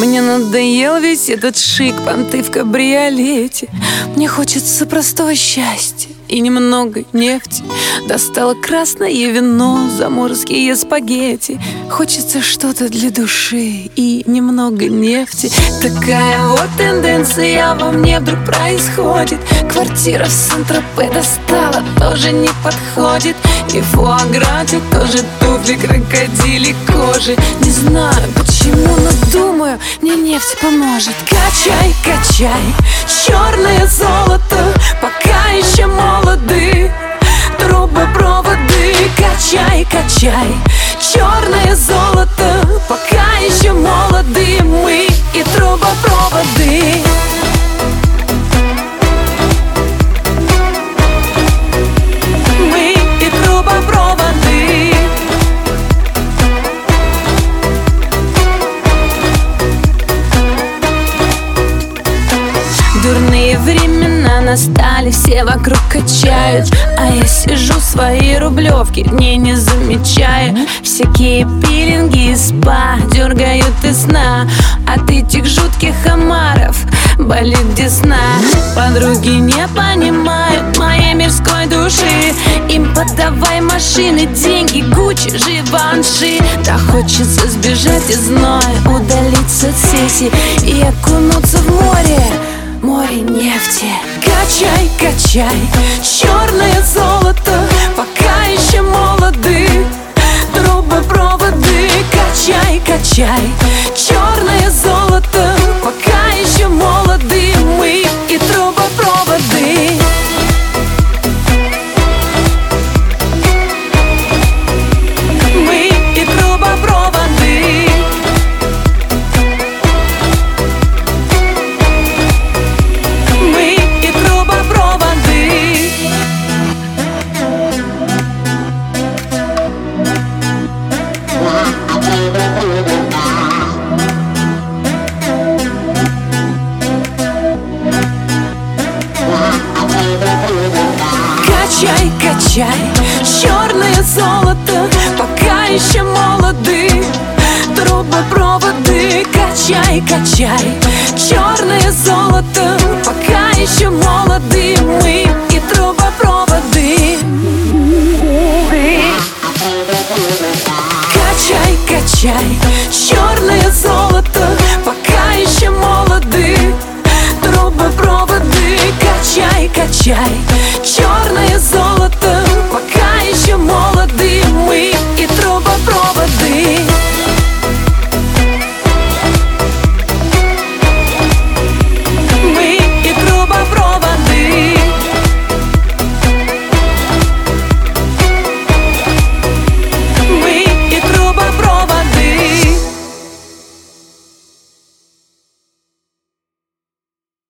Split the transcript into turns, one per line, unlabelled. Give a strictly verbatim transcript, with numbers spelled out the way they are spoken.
Мне надоел весь этот шик, понты в кабриолете. Мне хочется простого счастья и немного нефти. Достала красное вино, заморские спагетти. Хочется что-то для души и немного нефти. Такая вот тенденция во мне вдруг происходит. Квартира в Сан-Тропе достала, тоже не подходит. И фуаграти тоже туфли крокодилей кожи. Не знаю почему, но думаю, мне нефть поможет. Качай, качай, черное золото, пока еще молоды трубопроводы. Качай, качай, черное золото, пока еще молоды мы и трубопроводы. Мы и трубопроводы. Дурные времена настали, все вокруг качают, а я сижу в своей рублевке, дней не замечая. Всякие пилинги и спа дергают из сна. От этих жутких омаров болит десна. Подруги не понимают моей мирской души. Им подавай машины, деньги, Гуччи, Живанши. Да хочется сбежать из зноя, удалить соцсети и окунуться в море, море нефти. Качай, качай, черное золото, пока еще молоды трубопроводы. Качай, качай, черное золото, пока еще молоды мы и трубопроводы. Мы и трубопроводы. Качай, качай, черное золото, пока еще молоды трубопроводы. Качай, качай, черное золото, пока еще молоды мы и трубопроводы. Качай, качай, черное